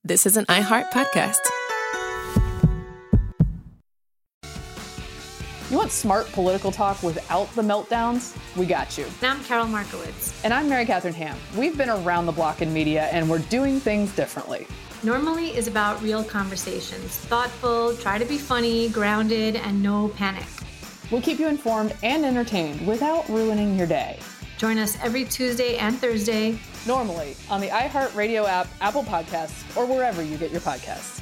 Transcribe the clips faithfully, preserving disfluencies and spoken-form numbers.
This is an iHeart podcast. You want smart political talk without the meltdowns? We got you. And I'm Carol Markowitz. And I'm Mary Catherine Ham. We've been around the block in media, and we're doing things differently. Normally is about real conversations. Thoughtful, try to be funny, grounded, and no panic. We'll keep you informed and entertained without ruining your day. Join us every Tuesday and Thursday. Normally on the iHeartRadio app, Apple Podcasts, or wherever you get your podcasts.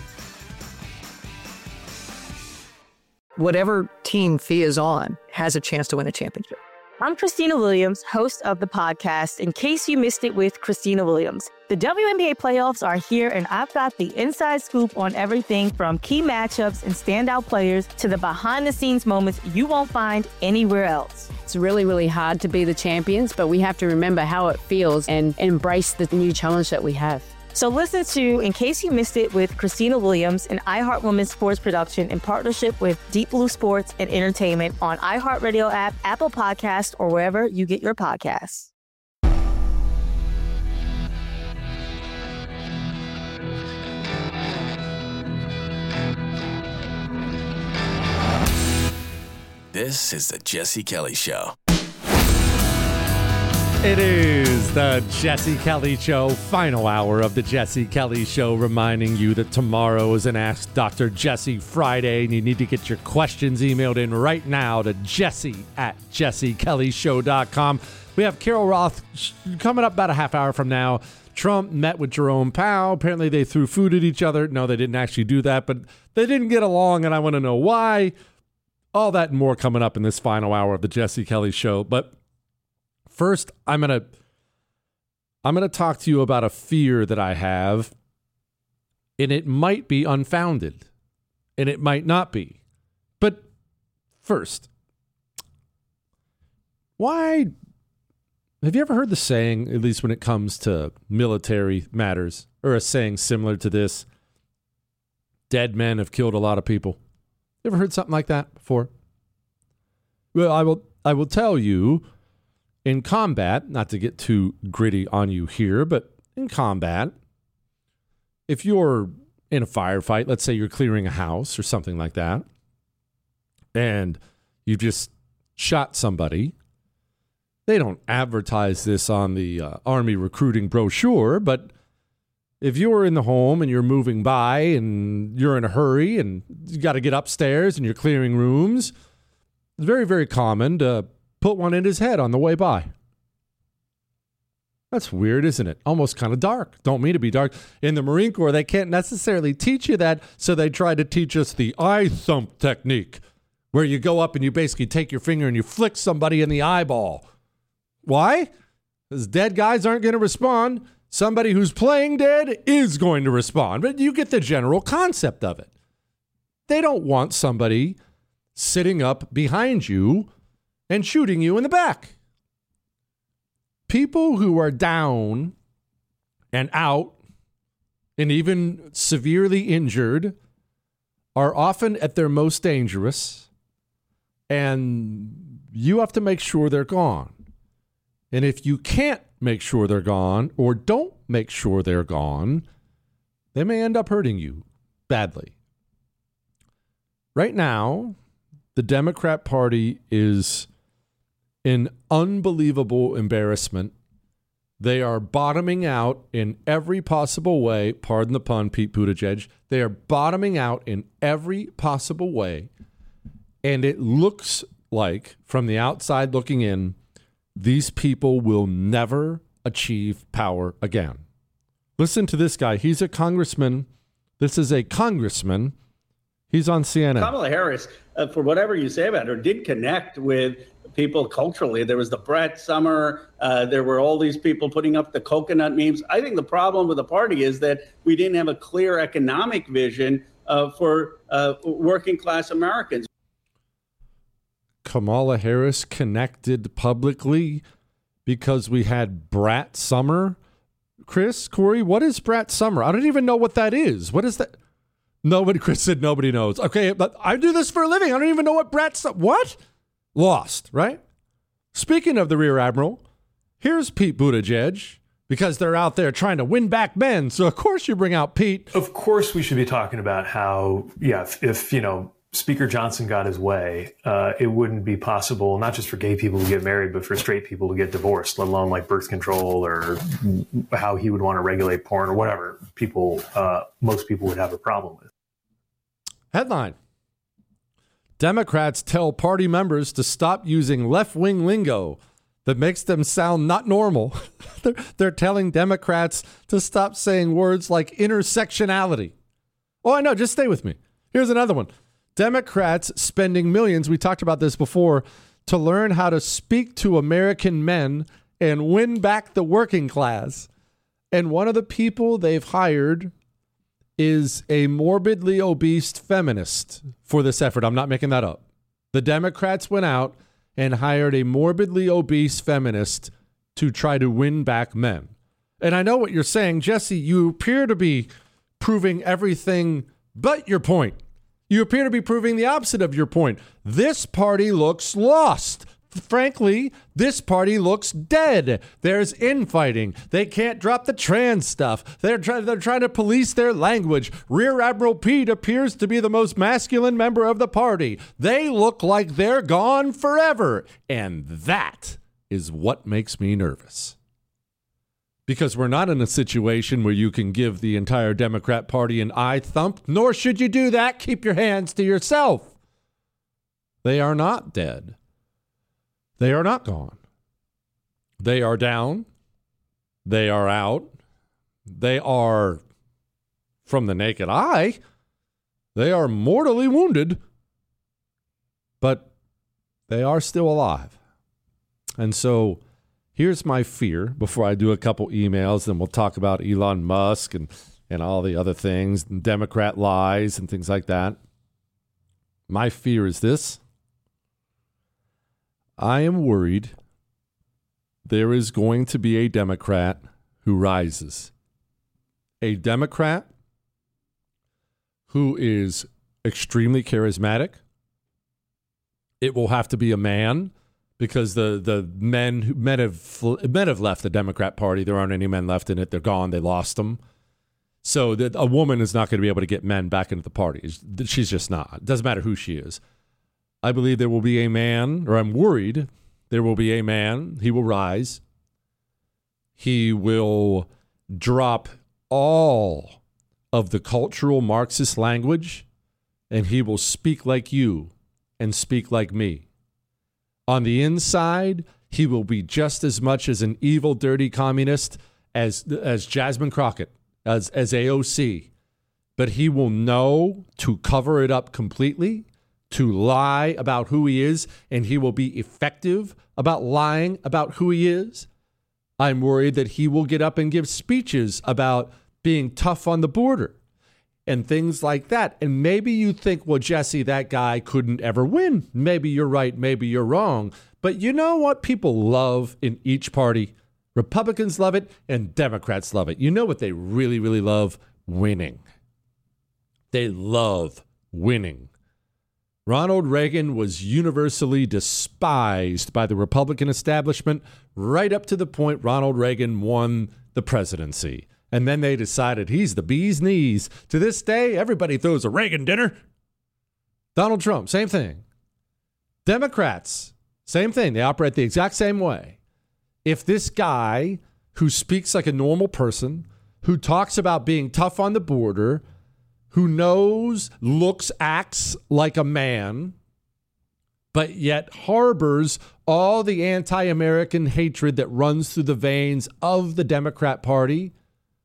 Whatever team Fee is on has a chance to win a championship. I'm Christina Williams, host of the podcast, In Case You Missed It with Christina Williams. The W N B A playoffs are here, and I've got the inside scoop on everything from key matchups and standout players to the behind-the-scenes moments you won't find anywhere else. It's really, really hard to be the champions, but we have to remember how it feels and embrace the new challenge that we have. So listen to In Case You Missed It with Christina Williams, an iHeart Women's Sports production in partnership with Deep Blue Sports and Entertainment on iHeartRadio app, Apple Podcasts, or wherever you get your podcasts. This is the Jesse Kelly Show. It is the Jesse Kelly Show, final hour of the Jesse Kelly Show, reminding you that tomorrow is an Ask Doctor Jesse Friday, and you need to get your questions emailed in right now to jesse at jesse kelly show dot com. We have Carol Roth coming up about a half hour from now. Trump met with Jerome Powell. Apparently they threw food at each other. No, they didn't actually do that, but they didn't get along, and I want to know why. All that and more coming up in this final hour of the Jesse Kelly Show. But first, I'm going to I'm going to talk to you about a fear that I have, and it might be unfounded, and it might not be. But first, why have you ever heard the saying, at least when it comes to military matters, or a saying similar to this, dead men have killed a lot of people? You ever heard something like that before? Well, I will I will tell you, in combat, not to get too gritty on you here, but in combat, if you're in a firefight, let's say you're clearing a house or something like that, and you just shot somebody, they don't advertise this on the uh, Army recruiting brochure, but if you're in the home and you're moving by and you're in a hurry and you got to get upstairs and you're clearing rooms, it's very, very common to put one in his head on the way by. That's weird, isn't it? Almost kind of dark. Don't mean to be dark. In the Marine Corps, they can't necessarily teach you that, so they try to teach us the eye thump technique, where you go up and you basically take your finger and you flick somebody in the eyeball. Why? Because dead guys aren't going to respond. Somebody who's playing dead is going to respond, but you get the general concept of it. They don't want somebody sitting up behind you and shooting you in the back. People who are down and out and even severely injured are often at their most dangerous, and you have to make sure they're gone. And if you can't make sure they're gone or don't make sure they're gone, they may end up hurting you badly. Right now, the Democrat Party is in unbelievable embarrassment. They are bottoming out in every possible way. Pardon the pun, Pete Buttigieg. They are bottoming out in every possible way. And it looks like, from the outside looking in, these people will never achieve power again. Listen to this guy. He's a congressman. This is a congressman. He's on C N N. Kamala Harris, uh, for whatever you say about her, did connect with people culturally. There was the Brett Summer. Uh, there were all these people putting up the coconut memes. I think the problem with the party is that we didn't have a clear economic vision uh, for uh, working class Americans. Kamala Harris connected publicly because we had Brat Summer. Chris, Corey, what is Brat Summer? I don't even know what that is. What is that? Nobody, Chris said nobody knows. Okay, but I do this for a living. I don't even know what Brat Summer, what? Lost, right? Speaking of the Rear Admiral, here's Pete Buttigieg, because they're out there trying to win back men. So, of course, you bring out Pete. Of course, we should be talking about how, yeah, if, if you know, Speaker Johnson got his way, uh, it wouldn't be possible, not just for gay people to get married, but for straight people to get divorced, let alone like birth control or how he would want to regulate porn or whatever people, uh, most people would have a problem with. Headline: Democrats tell party members to stop using left-wing lingo that makes them sound not normal. they're, they're telling Democrats to stop saying words like intersectionality. Oh, I know. Just stay with me. Here's another one. Democrats spending millions, we talked about this before, to learn how to speak to American men and win back the working class. And one of the people they've hired is a morbidly obese feminist for this effort. I'm not making that up. The Democrats went out and hired a morbidly obese feminist to try to win back men. And I know what you're saying, Jesse. You appear to be proving everything but your point. You appear to be proving the opposite of your point. This party looks lost. Frankly, this party looks dead. There's infighting. They can't drop the trans stuff. They're, try- they're trying to police their language. Rear Admiral Pete appears to be the most masculine member of the party. They look like they're gone forever. And that is what makes me nervous. Because we're not in a situation where you can give the entire Democrat Party an eye thump, nor should you do that. Keep your hands to yourself. They are not dead. They are not gone. They are down. They are out. They are, from the naked eye, they are mortally wounded, but they are still alive. And so here's my fear before I do a couple emails, and we'll talk about Elon Musk and, and all the other things, and Democrat lies and things like that. My fear is this. I am worried there is going to be a Democrat who rises. A Democrat who is extremely charismatic. It will have to be a man, because the, the men who men have men have left the Democrat Party. There aren't any men left in it. They're gone. They lost them. So that a woman is not going to be able to get men back into the party. She's just not. It doesn't matter who she is. I believe there will be a man, or I'm worried there will be a man. He will rise. He will drop all of the cultural Marxist language, and he will speak like you and speak like me. On the inside, he will be just as much as an evil, dirty communist as as Jasmine Crockett, as, as A O C. But he will know to cover it up completely, to lie about who he is, and he will be effective about lying about who he is. I'm worried that he will get up and give speeches about being tough on the border and things like that. And maybe you think, well, Jesse, that guy couldn't ever win. Maybe you're right. Maybe you're wrong. But you know what people love in each party? Republicans love it and Democrats love it. You know what they really, really love? Winning. They love winning. Ronald Reagan was universally despised by the Republican establishment right up to the point Ronald Reagan won the presidency. And then they decided he's the bee's knees. To this day, everybody throws a Reagan dinner. Donald Trump, same thing. Democrats, same thing. They operate the exact same way. If this guy who speaks like a normal person, who talks about being tough on the border, who knows, looks, acts like a man, but yet harbors all the anti-American hatred that runs through the veins of the Democrat Party,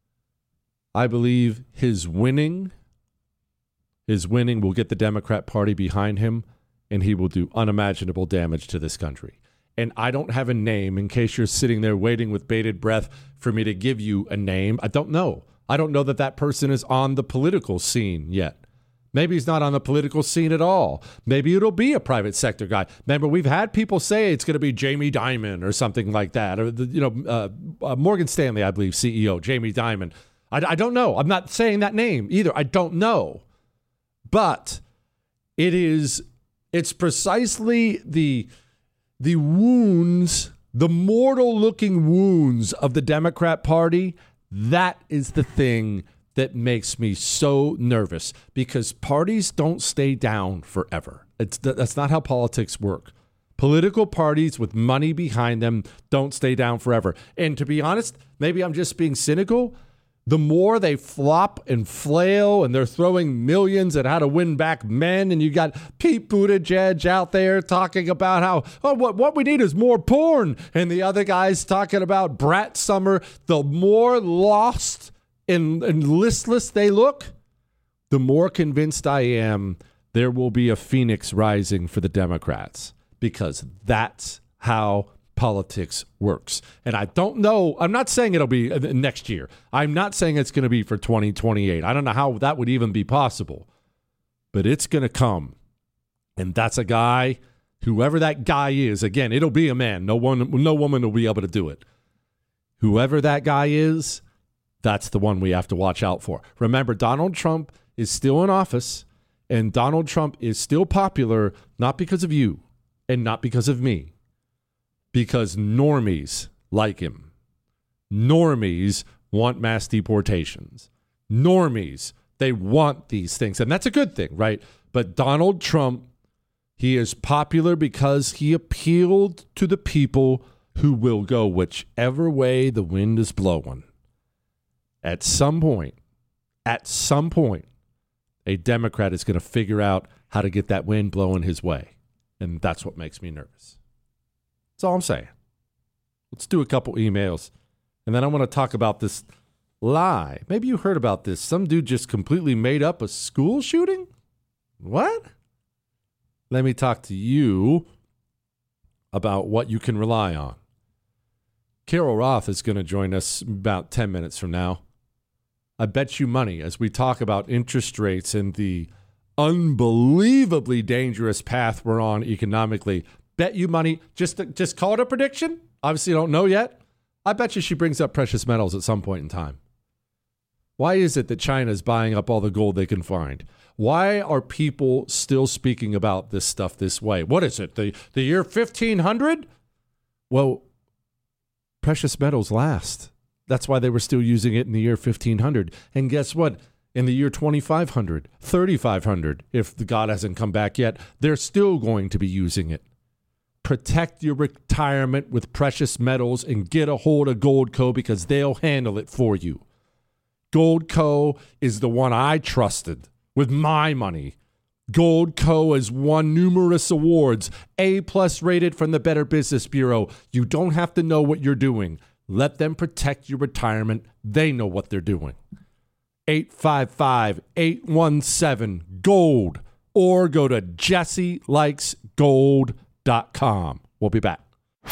I believe his winning, his winning will get the Democrat Party behind him, and he will do unimaginable damage to this country. And I don't have a name in case you're sitting there waiting with bated breath for me to give you a name. I don't know. I don't know that that person is on the political scene yet. Maybe he's not on the political scene at all. Maybe it'll be a private sector guy. Remember, we've had people say it's going to be Jamie Dimon or something like that. Or, the, you know, uh, uh, Morgan Stanley, I believe, C E O, Jamie Dimon. I, I don't know. I'm not saying that name either. I don't know. But it is, it's precisely the, the wounds the mortal-looking wounds of the Democrat Party, that is the thing that makes me so nervous, because parties don't stay down forever. It's that's not how politics work. Political parties with money behind them don't stay down forever. And to be honest, maybe I'm just being cynical. The more they flop and flail and they're throwing millions at how to win back men, and you got Pete Buttigieg out there talking about how, oh, what, what we need is more porn, and the other guys talking about Brat Summer, the more lost and, and listless they look, the more convinced I am there will be a phoenix rising for the Democrats, because that's how politics works. And I don't know, I'm not saying it'll be next year. I'm not saying it's going to be for twenty twenty-eight. I don't know how that would even be possible, but it's going to come. And that's a guy, whoever that guy is, again, it'll be a man. No one, no woman will be able to do it. Whoever that guy is, that's the one we have to watch out for. Remember, Donald Trump is still in office, and Donald Trump is still popular, not because of you and not because of me, because normies like him. Normies want mass deportations. Normies, they want these things. And that's a good thing, right? But Donald Trump, he is popular because he appealed to the people who will go whichever way the wind is blowing. At some point, at some point, a Democrat is going to figure out how to get that wind blowing his way. And that's what makes me nervous. That's all I'm saying. Let's do a couple emails. And then I want to talk about this lie. Maybe you heard about this. Some dude just completely made up a school shooting? What? Let me talk to you about what you can rely on. Carol Roth is going to join us about ten minutes from now. I bet you money as we talk about interest rates and the unbelievably dangerous path we're on economically. Bet you money, just just call it a prediction. Obviously, you don't know yet. I bet you she brings up precious metals at some point in time. Why is it that China is buying up all the gold they can find? Why are people still speaking about this stuff this way? What is it, the, the year fifteen hundred? Well, precious metals last. That's why they were still using it in the year fifteen hundred. And guess what? In the year twenty-five hundred, thirty-five hundred, if the God hasn't come back yet, they're still going to be using it. Protect your retirement with precious metals and get a hold of Goldco, because they'll handle it for you. Goldco is the one I trusted with my money. Goldco has won numerous awards, A-plus rated from the Better Business Bureau. You don't have to know what you're doing. Let them protect your retirement. They know what they're doing. eight five five, eight one seven, GOLD or go to jesse likes gold dot com. We'll be back.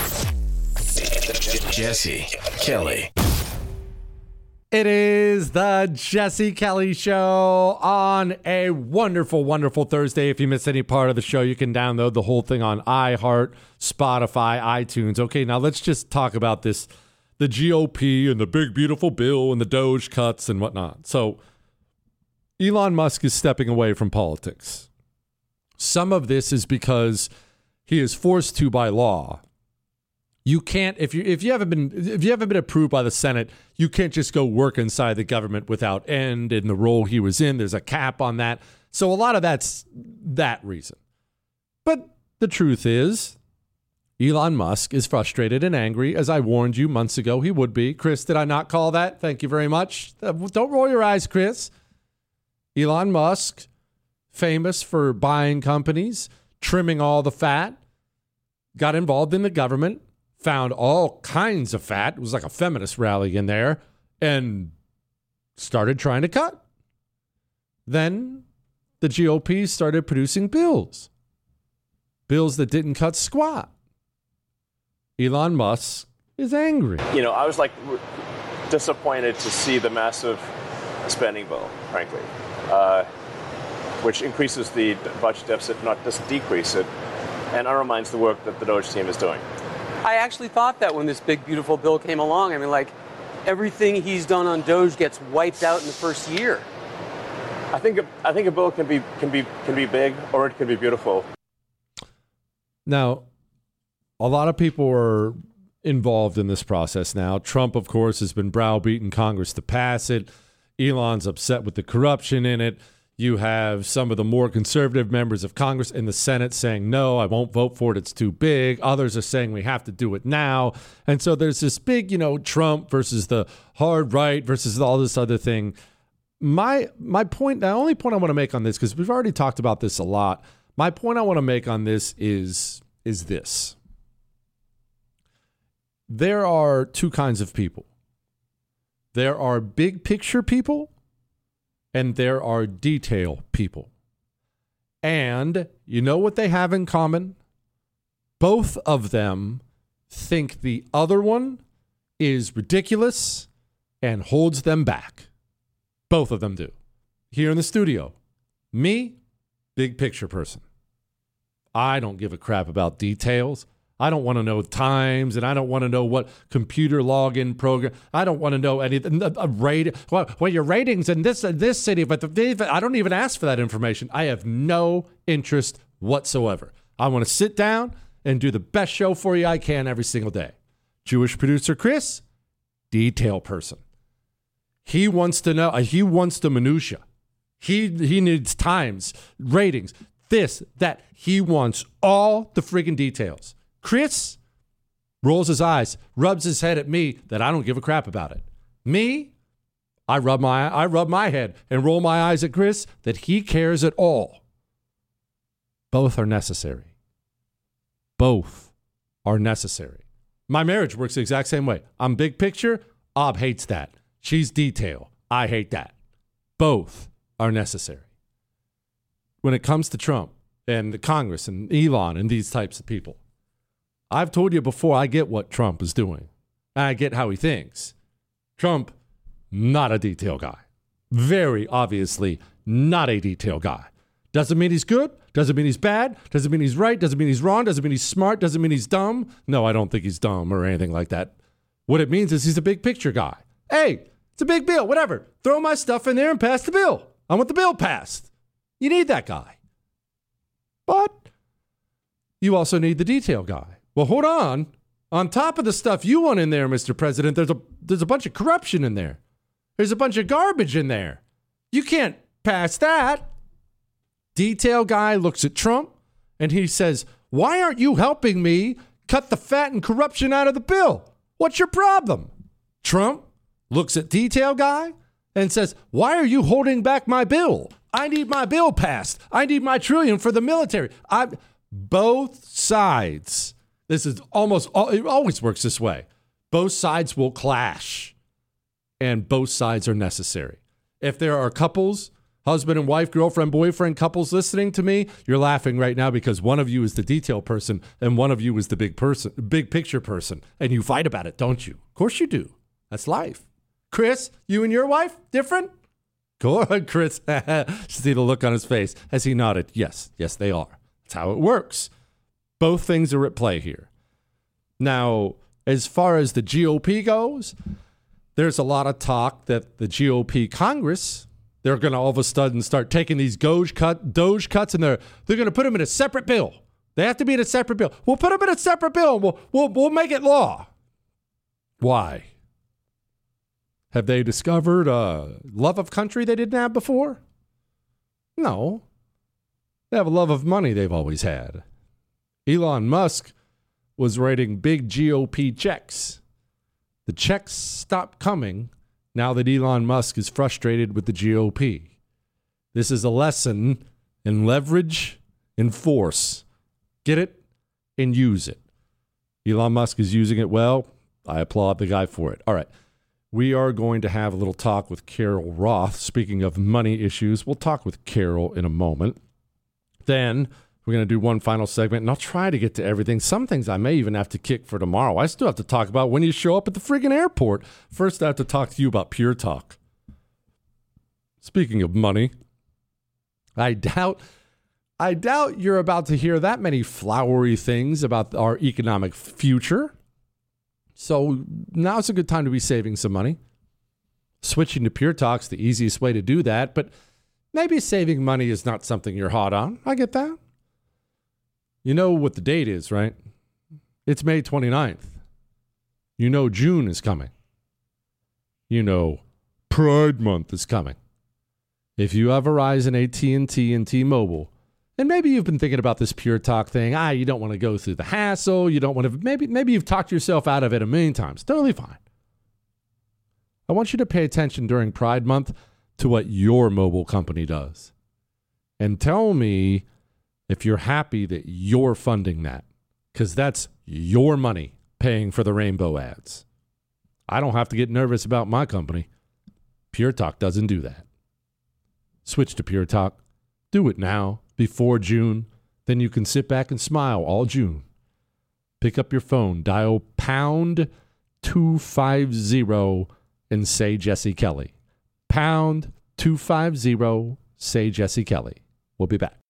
Jesse Kelly. It is the Jesse Kelly Show on a wonderful, wonderful Thursday. If you miss any part of the show, you can download the whole thing on iHeart, Spotify, iTunes. Okay, now let's just talk about this, the G O P and the big, beautiful bill and the Doge cuts and whatnot. So Elon Musk is stepping away from politics. Some of this is because he is forced to by law. You can't, if you if you haven't been if you haven't been approved by the Senate, you can't just go work inside the government without end. In the role he was in, there's a cap on that. So a lot of that's that reason. But the truth is, Elon Musk is frustrated and angry, as I warned you months ago he would be. Chris, did I not call that? Thank you very much. Uh, don't roll your eyes, Chris. Elon Musk, famous for buying companies, trimming all the fat, got involved in the government, found all kinds of fat. It was like a feminist rally in there, and started trying to cut. Then the G O P started producing bills. Bills that didn't cut squat. Elon Musk is angry. You know, I was like disappointed to see the massive spending bill, frankly, uh, which increases the budget deficit, not just decrease it, and undermines the work that the Doge team is doing. I actually thought that when this big, beautiful bill came along. I mean, like, everything he's done on Doge gets wiped out in the first year. I think a, I think a bill can be can be can be big, or it can be beautiful. Now, a lot of people are involved in this process now. Trump, of course, has been browbeating Congress to pass it. Elon's upset with the corruption in it. You have some of the more conservative members of Congress in the Senate saying, no, I won't vote for it. It's too big. Others are saying we have to do it now. And so there's this big, you know, Trump versus the hard right versus all this other thing. My my point, the only point I want to make on this, because we've already talked about this a lot. My point I want to make on this is, is this. There are two kinds of people. There are big picture people, and there are detail people. And you know what they have in common? Both of them think the other one is ridiculous and holds them back. Both of them do. Here in the studio, me, big picture person. I don't give a crap about details. I don't want to know times, and I don't want to know what computer login program. I don't want to know anything. A rate, well, well, your ratings in this in this city, but the, I don't even ask for that information. I have no interest whatsoever. I want to sit down and do the best show for you I can every single day. Jewish producer Chris, detail person. He wants to know. He wants the minutia. He he needs times, ratings, this, that. He wants all the friggin' details. Chris rolls his eyes, rubs his head at me that I don't give a crap about it. Me, I rub my I rub my head and roll my eyes at Chris that he cares at all. Both are necessary. Both are necessary. My marriage works the exact same way. I'm big picture. Ob hates that. She's detail. I hate that. Both are necessary. When it comes to Trump and the Congress and Elon and these types of people, I've told you before, I get what Trump is doing. I get how he thinks. Trump, not a detail guy. Very obviously not a detail guy. Doesn't mean he's good. Doesn't mean he's bad. Doesn't mean he's right. Doesn't mean he's wrong. Doesn't mean he's smart. Doesn't mean he's dumb. No, I don't think he's dumb or anything like that. What it means is he's a big picture guy. Hey, it's a big bill. Whatever. Throw my stuff in there and pass the bill. I want the bill passed. You need that guy. But you also need the detail guy. Well, hold on. On top of the stuff you want in there, Mister President, there's a there's a bunch of corruption in there. There's a bunch of garbage in there. You can't pass that. Detail guy looks at Trump and he says, why aren't you helping me cut the fat and corruption out of the bill? What's your problem? Trump looks at detail guy and says, why are you holding back my bill? I need my bill passed. I need my trillion for the military. I both sides. This is almost, it always works this way. Both sides will clash, and both sides are necessary. If there are couples, husband and wife, girlfriend, boyfriend, couples listening to me, you're laughing right now because one of you is the detail person and one of you is the big person, big picture person, and you fight about it, don't you? Of course you do. That's life. Chris, you and your wife, different? Go ahead, Chris. See the look on his face as he nodded. Yes, yes, they are. That's how it works. Both things are at play here. Now, as far as the G O P goes, there's a lot of talk that the G O P Congress, they're going to all of a sudden start taking these Doge, cut, Doge cuts and they're they're going to put them in a separate bill. They have to be in a separate bill. We'll put them in a separate bill and we'll, we'll, we'll make it law. Why? Have they discovered a love of country they didn't have before? No. They have a love of money they've always had. Elon Musk was writing big G O P checks. The checks stopped coming now that Elon Musk is frustrated with the G O P. This is a lesson in leverage and force. Get it and use it. Elon Musk is using it well. I applaud the guy for it. All right. We are going to have a little talk with Carol Roth. Speaking of money issues, we'll talk with Carol in a moment. Then we're going to do one final segment, and I'll try to get to everything. Some things I may even have to kick for tomorrow. I still have to talk about when you show up at the friggin' airport. First, I have to talk to you about Pure Talk. Speaking of money, I doubt, I doubt you're about to hear that many flowery things about our economic future. So now's a good time to be saving some money. Switching to Pure Talk's the easiest way to do that, but maybe saving money is not something you're hot on. I get that. You know what the date is, right? It's May twenty-ninth. You know June is coming. You know Pride Month is coming. If you have Verizon, A T and T, and T-Mobile, and maybe you've been thinking about this Pure Talk thing. Ah, you don't want to go through the hassle. You don't want to. Maybe maybe you've talked yourself out of it a million times. Totally fine. I want you to pay attention during Pride Month to what your mobile company does, and tell me if you're happy that you're funding that, because that's your money paying for the rainbow ads. I don't have to get nervous about my company. Pure Talk doesn't do that. Switch to Pure Talk. Do it now, before June. Then you can sit back and smile all June. Pick up your phone, dial pound two five zero and say Jesse Kelly. Pound two five zero, say Jesse Kelly. We'll be back.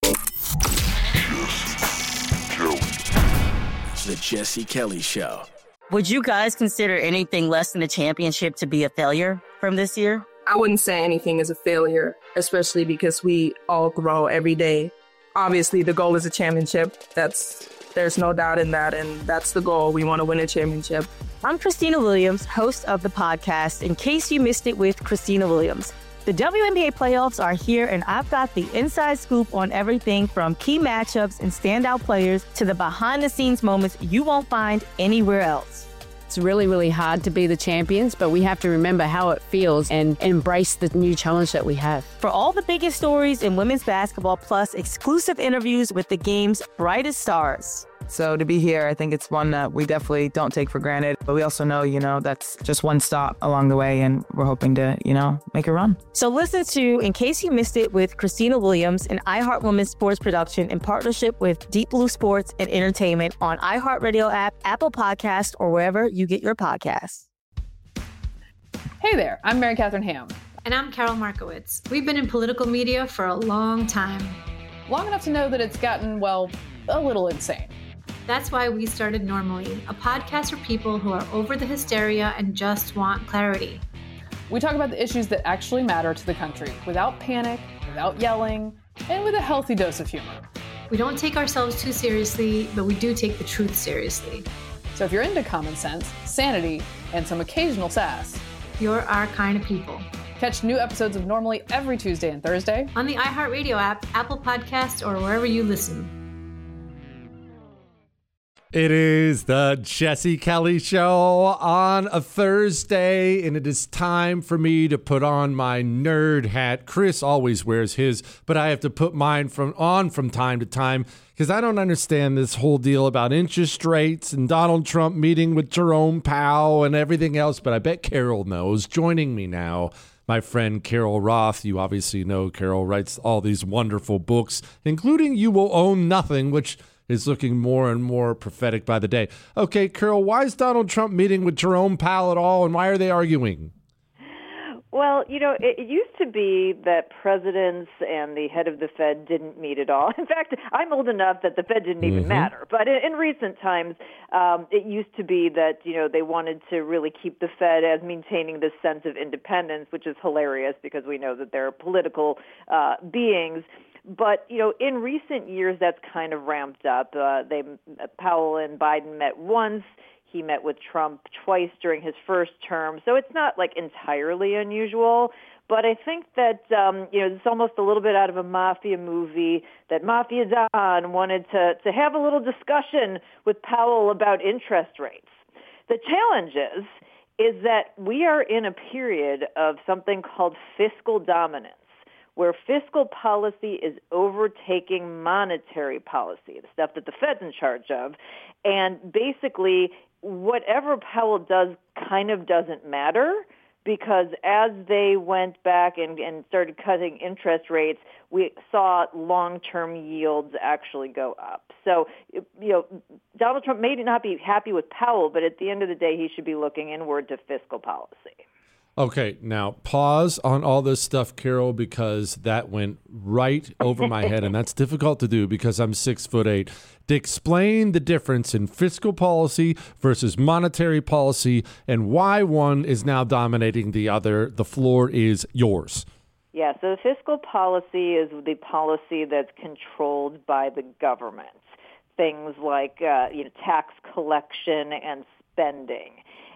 The Jesse Kelly Show. Would you guys consider anything less than a championship to be a failure from this year? I wouldn't say anything is a failure, especially because we all grow every day. Obviously, the goal is a championship. That's there's no doubt in that, and that's the goal. We want to win a championship. I'm Christina Williams, host of the podcast, In Case You Missed It with Christina Williams. The W N B A playoffs are here, and I've got the inside scoop on everything from key matchups and standout players to the behind-the-scenes moments you won't find anywhere else. It's really, really hard to be the champions, but we have to remember how it feels and embrace the new challenge that we have. For all the biggest stories in women's basketball, plus exclusive interviews with the game's brightest stars. So to be here, I think it's one that we definitely don't take for granted. But we also know, you know, that's just one stop along the way, and we're hoping to, you know, make a run. So listen to In Case You Missed It with Christina Williams, an iHeart Women's sports production in partnership with Deep Blue Sports and Entertainment on iHeartRadio app, Apple Podcast, or wherever you get your podcasts. Hey there, I'm Mary Catherine Ham. And I'm Carol Markowitz. We've been in political media for a long time. Long enough to know that it's gotten, well, a little insane. That's why we started Normally, a podcast for people who are over the hysteria and just want clarity. We talk about the issues that actually matter to the country without panic, without yelling, and with a healthy dose of humor. We don't take ourselves too seriously, but we do take the truth seriously. So if you're into common sense, sanity, and some occasional sass, you're our kind of people. Catch new episodes of Normally every Tuesday and Thursday on the iHeartRadio app, Apple Podcasts, or wherever you listen. It is the Jesse Kelly Show on a Thursday, and it is time for me to put on my nerd hat. Chris always wears his, but I have to put mine from on from time to time because I don't understand this whole deal about interest rates and Donald Trump meeting with Jerome Powell and everything else, but I bet Carol knows. Joining me now, my friend Carol Roth. You obviously know Carol writes all these wonderful books, including You Will Own Nothing, which is looking more and more prophetic by the day. Okay, Carol, why is Donald Trump meeting with Jerome Powell at all, and why are they arguing? Well, you know, it, it used to be that presidents and the head of the Fed didn't meet at all. In fact, I'm old enough that the Fed didn't even Mm-hmm. matter. But in, in recent times, um, it used to be that, you know, they wanted to really keep the Fed as maintaining this sense of independence, which is hilarious because we know that they're political uh, beings. But, you know, in recent years, that's kind of ramped up. Uh, they Powell and Biden met once. He met with Trump twice during his first term. So it's not, like, entirely unusual. But I think that, um, you know, it's almost a little bit out of a mafia movie that Mafia Don wanted to, to have a little discussion with Powell about interest rates. The challenge is, is that we are in a period of something called fiscal dominance, where fiscal policy is overtaking monetary policy, the stuff that the Fed's in charge of. And basically, whatever Powell does kind of doesn't matter, because as they went back and, and started cutting interest rates, we saw long-term yields actually go up. So, you know, Donald Trump may not be happy with Powell, but at the end of the day, he should be looking inward to fiscal policy. Okay, now pause on all this stuff, Carol, because that went right over my head, and that's difficult to do because I'm six foot eight. To explain the difference in fiscal policy versus monetary policy and why one is now dominating the other, the floor is yours. Yeah, so the fiscal policy is the policy that's controlled by the government. Things like uh, you know, tax collection and spending.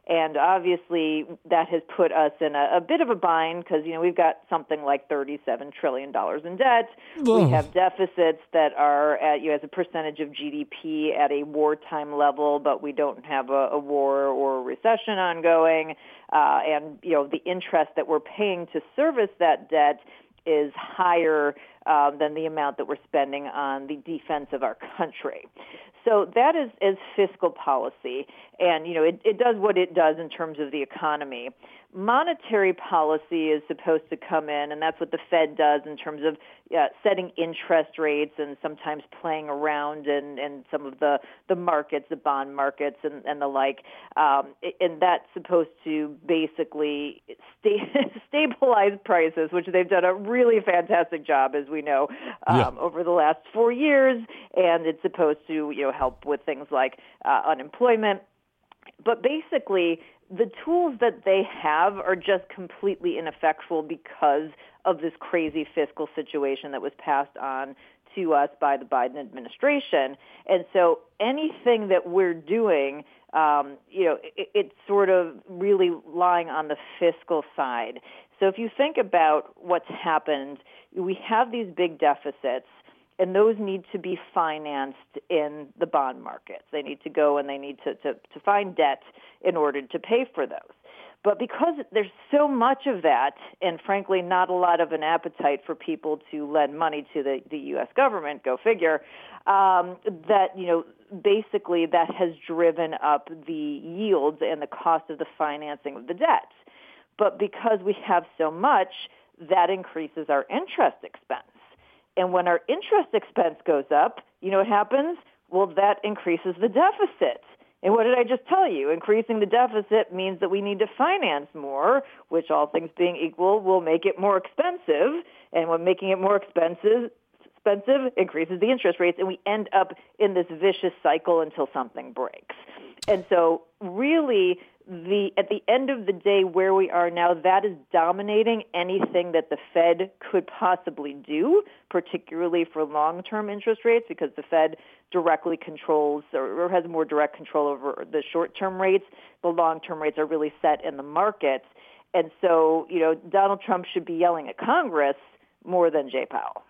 And obviously, that has put us in a, a bit of a bind because, you know, we've got something like thirty-seven trillion dollars in debt. Ugh. We have deficits that are, at, you know, as a percentage of G D P at a wartime level, but we don't have a, a war or a recession ongoing. Uh, and, you know, the interest that we're paying to service that debt is higher uh, than the amount that we're spending on the defense of our country. So that is, is fiscal policy, and you know it, it does what it does in terms of the economy. Monetary policy is supposed to come in, and that's what the Fed does in terms of uh, setting interest rates and sometimes playing around in, in some of the, the markets, the bond markets and, and the like. Um, and that's supposed to basically sta- stabilize prices, which they've done a really fantastic job, as we know, um, yeah. over the last four years. And it's supposed to, you know, help with things like uh, unemployment. But basically, the tools that they have are just completely ineffectual because of this crazy fiscal situation that was passed on to us by the Biden administration. And so anything that we're doing, um, you know, it, it's sort of really lying on the fiscal side. So if you think about what's happened, we have these big deficits, and those need to be financed in the bond markets. They need to go and they need to, to, to find debt in order to pay for those. But because there's so much of that, and frankly not a lot of an appetite for people to lend money to the, the U S government, go figure, um, that, you know, basically that has driven up the yields and the cost of the financing of the debt. But because we have so much, that increases our interest expense. And when our interest expense goes up, you know what happens? Well, that increases the deficit. And what did I just tell you? Increasing the deficit means that we need to finance more, which, all things being equal, will make it more expensive. And when making it more expensive, expensive increases the interest rates, and we end up in this vicious cycle until something breaks. And so really, the at the end of the day, where we are now, that is dominating anything that the Fed could possibly do, particularly for long-term interest rates, because the Fed directly controls or, or has more direct control over the short-term rates. The long-term rates are really set in the markets. And so, you know, Donald Trump should be yelling at Congress more than Jay Powell.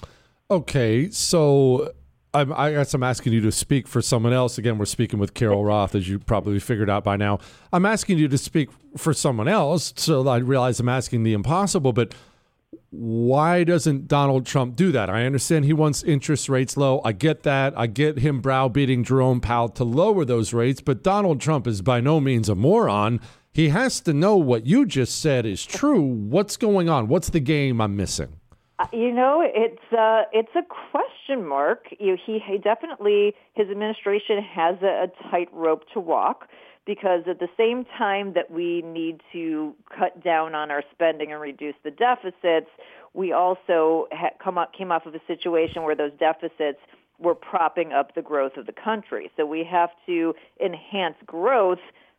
Okay, so I'm, I guess I'm asking you to speak for someone else. Again, we're speaking with Carol Roth, as you probably figured out by now. I'm asking you to speak for someone else, so I realize I'm asking the impossible, but why doesn't Donald Trump do that? I understand he wants interest rates low. I get that. I get him browbeating Jerome Powell to lower those rates, but Donald Trump is by no means a moron. He has to know what you just said is true. What's going on? What's the game I'm missing? You know, it's uh, it's a question mark. You know, he, he definitely, his administration has a, a tight rope to walk, because at the same time that we need to cut down on our spending and reduce the deficits, we also ha- come up, came off of a situation where those deficits were propping up the growth of the country. So we have to enhance growth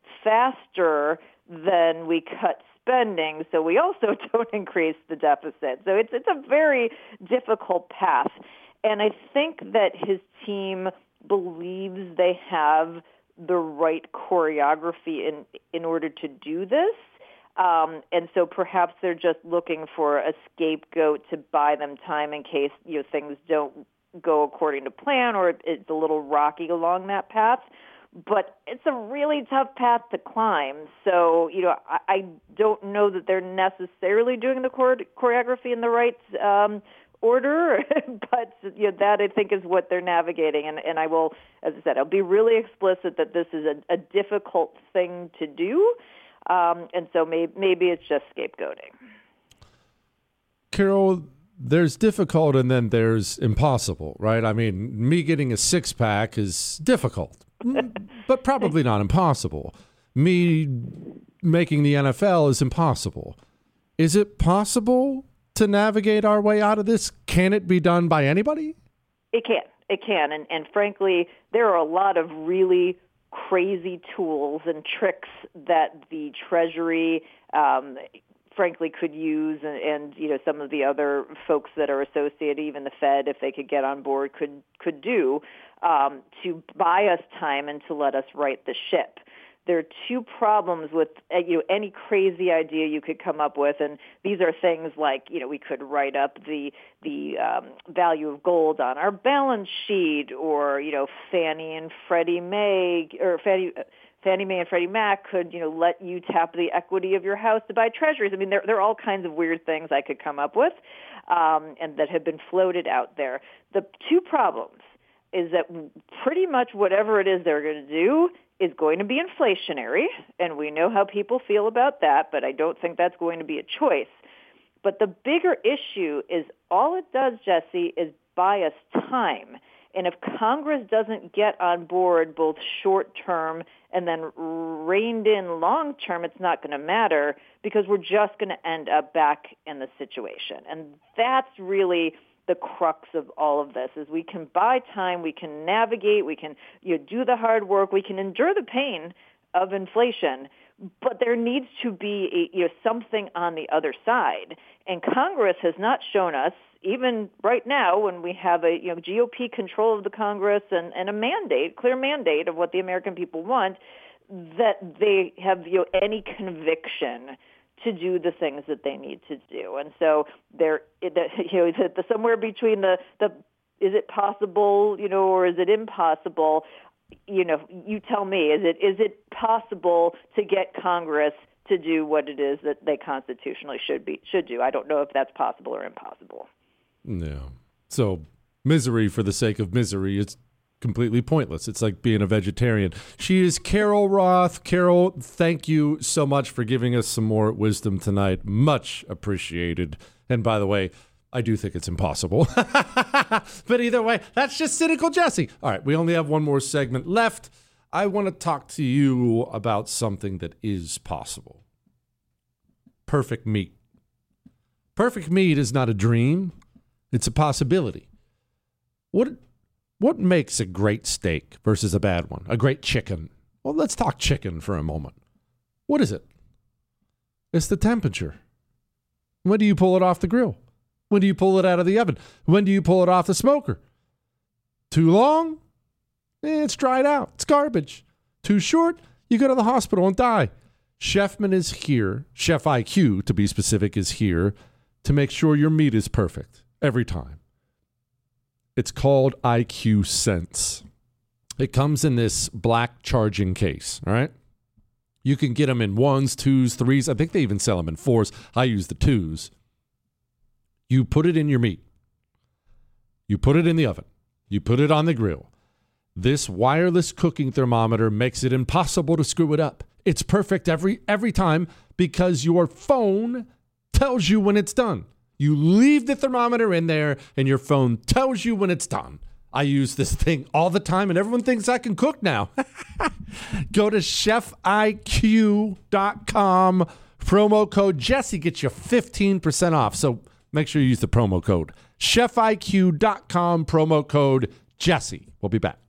faster than we cut spending, so we also don't increase the deficit. So it's it's a very difficult path. And I think that his team believes they have the right choreography in in order to do this. Um, and so perhaps they're just looking for a scapegoat to buy them time in case, you know, things don't go according to plan or it's a little rocky along that path. But it's a really tough path to climb. So, you know, I, I don't know that they're necessarily doing the chore- choreography in the right um, order, but you know, that I think is what they're navigating. And, and I will, as I said, I'll be really explicit that this is a, a difficult thing to do. Um, and so may, maybe it's just scapegoating. Carol, there's difficult and then there's impossible, right? I mean, me getting a six-pack is difficult, but probably not impossible. Me making the N F L is impossible. Is it possible to navigate our way out of this? Can it be done by anybody? It can. It can. And, and frankly, there are a lot of really crazy tools and tricks that the Treasury um, frankly could use, and, and you know, some of the other folks that are associated, even the Fed, if they could get on board, could could do um, to buy us time and to let us right the ship. there are two problems with uh, you know, any crazy idea you could come up with, and these are things like, you know, we could write up the the um, value of gold on our balance sheet, or, you know, Fannie and Freddie Mae, or Fannie, Fannie Mae and Freddie Mac could, you know, let you tap the equity of your house to buy treasuries. I mean, there, there are all kinds of weird things I could come up with, um, and that have been floated out there. The two problems is that pretty much whatever it is they're going to do is going to be inflationary, and we know how people feel about that, but I don't think that's going to be a choice. But the bigger issue is all it does, Jesse, is buy us time. And if Congress doesn't get on board both short-term and then reined in long-term, it's not going to matter, because we're just going to end up back in the situation. And that's really the crux of all of this, is we can buy time, we can navigate, we can, you know, do the hard work, we can endure the pain of inflation, but there needs to be a, you know, something on the other side. And Congress has not shown us, even right now when we have a, you know, G O P control of the Congress and, and a mandate, clear mandate of what the American people want, that they have, you know, any conviction to do the things that they need to do. And so there, you know, the, the, somewhere between the, the, is it possible, you know, or is it impossible? You know, you tell me, is it, is it possible to get Congress to do what it is that they constitutionally should be, should do? I don't know if that's possible or impossible. No. So misery for the sake of misery is completely pointless. It's like being a vegetarian. She is Carol Roth. Carol, thank you so much for giving us some more wisdom tonight. Much appreciated. And by the way, I do think it's impossible. But either way, that's just cynical Jesse. All right, we only have one more segment left. I want to talk to you about something that is possible. Perfect meat. Perfect meat is not a dream. It's a possibility. What What makes a great steak versus a bad one? A great chicken? Well, let's talk chicken for a moment. What is it? It's the temperature. When do you pull it off the grill? When do you pull it out of the oven? When do you pull it off the smoker? Too long? Eh, it's dried out. It's garbage. Too short? You go to the hospital and die. Chefman is here. Chef I Q, to be specific, is here to make sure your meat is perfect every time. It's called I Q Sense. It comes in this black charging case, all right? You can get them in ones, twos, threes. I think they even sell them in fours. I use the twos. You put it in your meat. You put it in the oven. You put it on the grill. This wireless cooking thermometer makes it impossible to screw it up. It's perfect every every time because your phone tells you when it's done. You leave the thermometer in there, and your phone tells you when it's done. I use this thing all the time, and everyone thinks I can cook now. Go to chef I Q dot com. Promo code Jesse gets you fifteen percent off. So make sure you use the promo code. chef I Q dot com, promo code Jesse. We'll be back.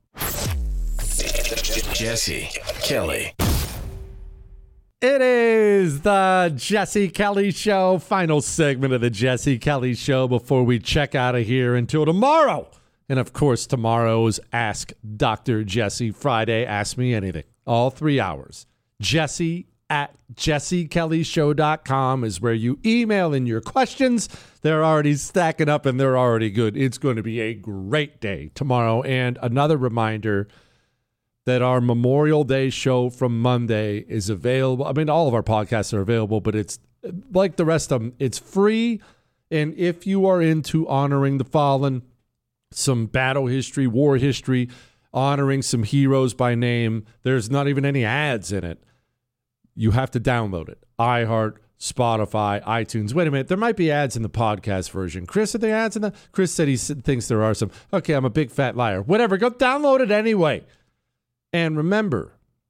Jesse Kelly. It is the Jesse Kelly Show, final segment of the Jesse Kelly Show before we check out of here until tomorrow. And, of course, tomorrow's Ask Doctor Jesse Friday. Ask Me Anything. All three hours. Jesse at jesse kelly show dot com is where you email in your questions. They're already stacking up, and they're already good. It's going to be a great day tomorrow. And another reminder that our Memorial Day show from Monday is available. I mean, all of our podcasts are available, but it's like the rest of them. It's free. And if you are into honoring the fallen, some battle history, war history, honoring some heroes by name, there's not even any ads in it. You have to download it. iHeart, Spotify, iTunes. Wait a minute. There might be ads in the podcast version. Chris, are there ads in the? Chris said he thinks there are some. Okay, I'm a big fat liar. Whatever. Go download it anyway. And remember,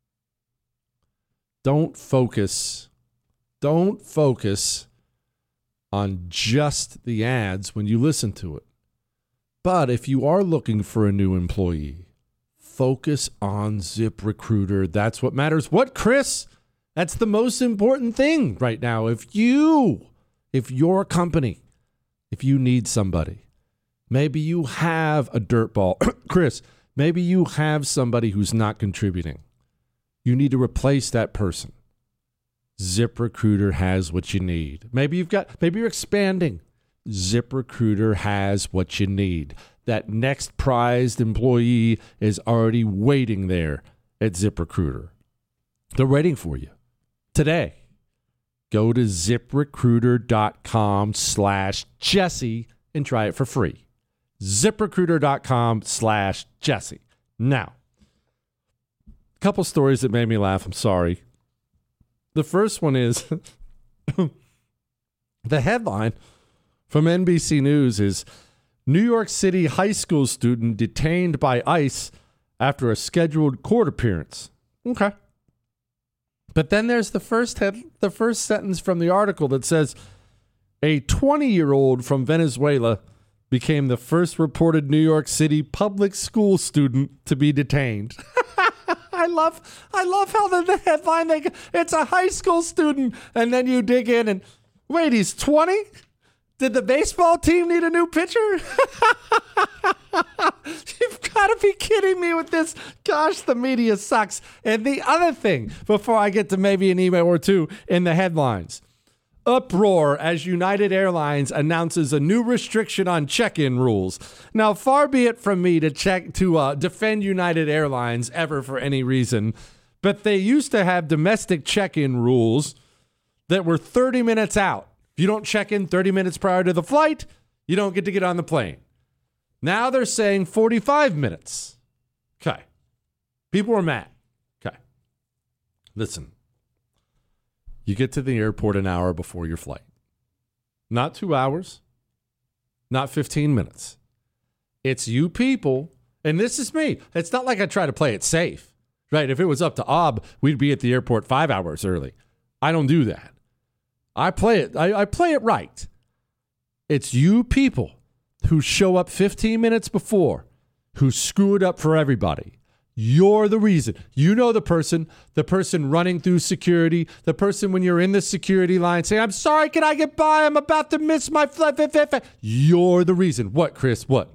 don't focus, don't focus on just the ads when you listen to it. But if you are looking for a new employee, focus on ZipRecruiter. That's what matters. What, Chris? That's the most important thing right now. If you, if your company, if you need somebody, maybe you have a dirtball. Chris, maybe you have somebody who's not contributing. you need to replace that person. ZipRecruiter has what you need. Maybe you've got, maybe you're expanding. ZipRecruiter has what you need. That next prized employee is already waiting there at ZipRecruiter. They're waiting for you today. Go to ZipRecruiter.com slash Jesse and try it for free. ZipRecruiter.com slash Jesse. Now, a couple stories that made me laugh. I'm sorry. The first one is the headline from N B C News is New York City high school student detained by ICE after a scheduled court appearance. Okay. But then there's the first head, the first sentence from the article that says a twenty-year-old from Venezuela became the first reported New York City public school student to be detained. I love I love how the, the headline, they, it's a high school student, and then you dig in and, wait, he's twenty? Did the baseball team need a new pitcher? You've got to be kidding me with this. Gosh, the media sucks. And the other thing, before I get to maybe an email or two in the headlines, uproar as United Airlines announces a new restriction on check-in rules. Now, far be it from me to check to uh, defend United Airlines ever for any reason, but they used to have domestic check-in rules that were thirty minutes out. If you don't check in thirty minutes prior to the flight, you don't get to get on the plane. Now they're saying forty-five minutes. Okay. People are mad. Okay. Listen. You get to the airport an hour before your flight. Not two hours. Not fifteen minutes. It's you people. And this is me. It's not like I try to play it safe. Right? If it was up to Ob, we'd be at the airport five hours early. I don't do that. I play it. I, I play it right. It's you people who show up fifteen minutes before, who screw it up for everybody. You're the reason. You know the person, the person running through security, the person when you're in the security line saying, I'm sorry, can I get by? I'm about to miss my flight. You're the reason. What, Chris? What?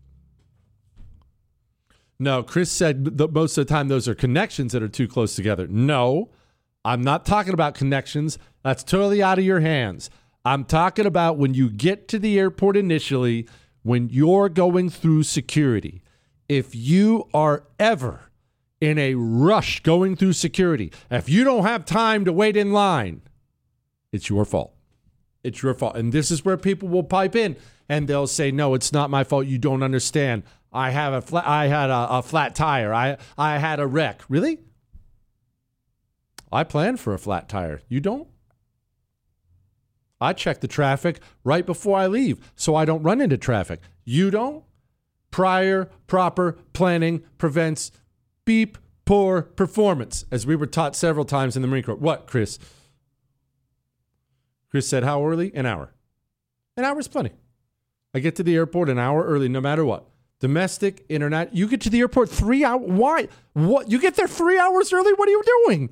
No, Chris said that most of the time those are connections that are too close together. No, I'm not talking about connections. That's totally out of your hands. I'm talking about when you get to the airport initially, when you're going through security. If you are ever in a rush going through security, if you don't have time to wait in line, it's your fault. It's your fault. And this is where people will pipe in and they'll say, no, it's not my fault. You don't understand. I have a flat, I had a, a flat tire. I, I had a wreck. Really? I planned for a flat tire. You don't? I check the traffic right before I leave so I don't run into traffic. You don't? Prior, proper planning prevents beep, poor performance, as we were taught several times in the Marine Corps. What, Chris? Chris said, how early? An hour. An hour is plenty. I get to the airport an hour early, no matter what. Domestic, internet. You get to the airport three hours. Why? What? You get there three hours early? What are you doing?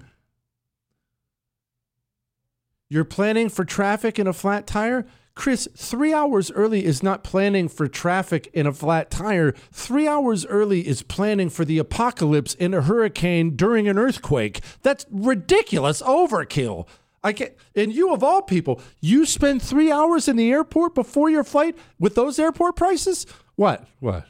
You're planning for traffic in a flat tire? Chris, three hours early is not planning for traffic in a flat tire. Three hours early is planning for the apocalypse in a hurricane during an earthquake. That's ridiculous overkill. I can't, and you of all people, you spend three hours in the airport before your flight with those airport prices? What? What?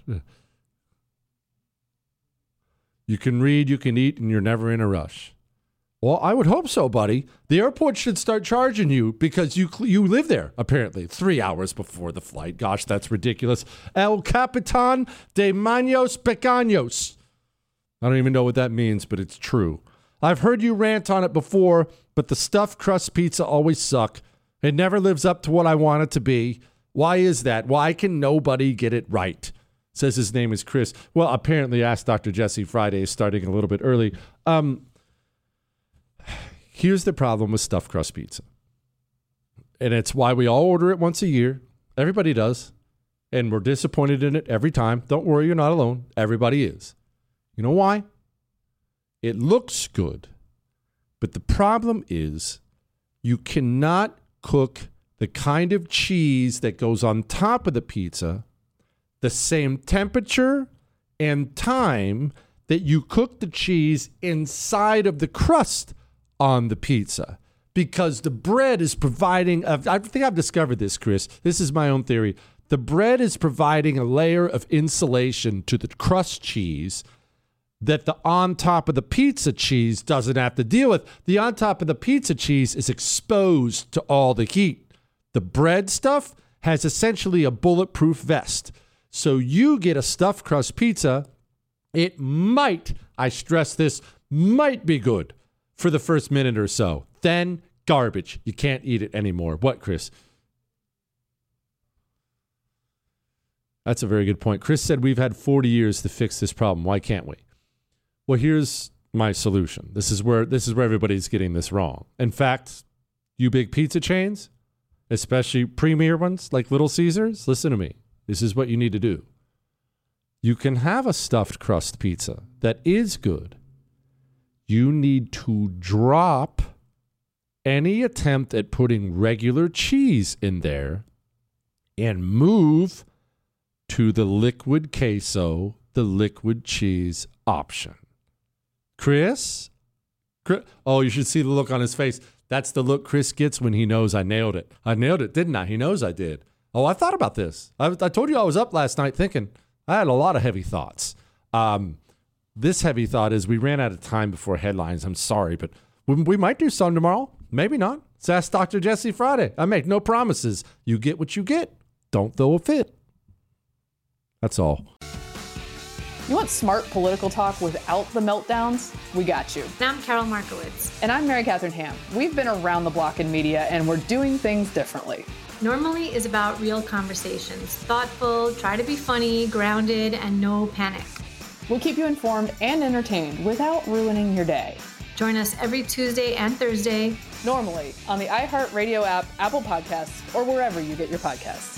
You can read, you can eat, and you're never in a rush. Well, I would hope so, buddy. The airport should start charging you because you you live there, apparently, three hours before the flight. Gosh, that's ridiculous. El Capitan de Manos Pequeños. I don't even know what that means, but it's true. I've heard you rant on it before, but the stuffed crust pizza always suck. It never lives up to what I want it to be. Why is that? Why can nobody get it right? Says his name is Chris. Well, apparently Ask Doctor Jesse Friday is starting a little bit early. Um... Here's the problem with stuffed crust pizza. And it's why we all order it once a year. Everybody does. And we're disappointed in it every time. Don't worry, you're not alone. Everybody is. You know why? It looks good. But the problem is you cannot cook the kind of cheese that goes on top of the pizza the same temperature and time that you cook the cheese inside of the crust on the pizza, because the bread is providing, a, I think I've discovered this, Chris. This is my own theory. The bread is providing a layer of insulation to the crust cheese that the on top of the pizza cheese doesn't have to deal with. The on top of the pizza cheese is exposed to all the heat. The bread stuff has essentially a bulletproof vest. So you get a stuffed crust pizza. It might, I stress this, might be good for the first minute or so. Then garbage. You can't eat it anymore. What, Chris? That's a very good point. Chris said we've had forty years to fix this problem. Why can't we? Well, here's my solution. This is where this is where everybody's getting this wrong. In fact, you big pizza chains, especially premier ones like Little Caesars, listen to me. This is what you need to do. You can have a stuffed crust pizza that is good. You need to drop any attempt at putting regular cheese in there and move to the liquid queso, the liquid cheese option. Chris? Chris? Oh, you should see the look on his face. That's the look Chris gets when he knows I nailed it. I nailed it, didn't I? He knows I did. Oh, I thought about this. I, I told you I was up last night thinking. I had a lot of heavy thoughts. Um, this heavy thought is we ran out of time before headlines. I'm sorry, but we, we might do some tomorrow. Maybe not. It's Ask Doctor Jesse Friday. I make no promises. You get what you get. Don't throw a fit. That's all. You want smart political talk without the meltdowns? We got you. And I'm Carol Markowitz. And I'm Mary Catherine Ham. We've been around the block in media, and we're doing things differently. Normally is about real conversations. Thoughtful, try to be funny, grounded, and no panic. We'll keep you informed and entertained without ruining your day. Join us every Tuesday and Thursday. Normally on the iHeartRadio app, Apple Podcasts, or wherever you get your podcasts.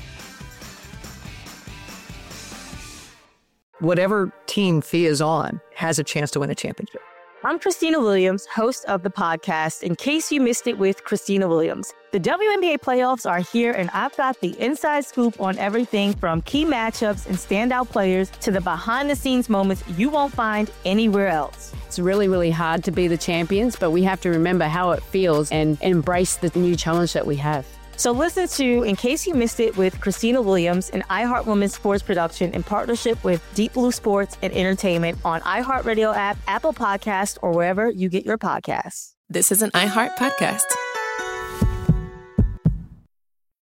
Whatever team Fee is on has a chance to win a championship. I'm Christina Williams, host of the podcast, In Case You Missed It with Christina Williams. The W N B A playoffs are here, and I've got the inside scoop on everything from key matchups and standout players to the behind-the-scenes moments you won't find anywhere else. It's really, really hard to be the champions, but we have to remember how it feels and embrace the new challenge that we have. So listen to In Case You Missed It with Christina Williams, an iHeart Women's Sports production in partnership with Deep Blue Sports and Entertainment on iHeartRadio app, Apple Podcasts, or wherever you get your podcasts. This is an iHeart podcast.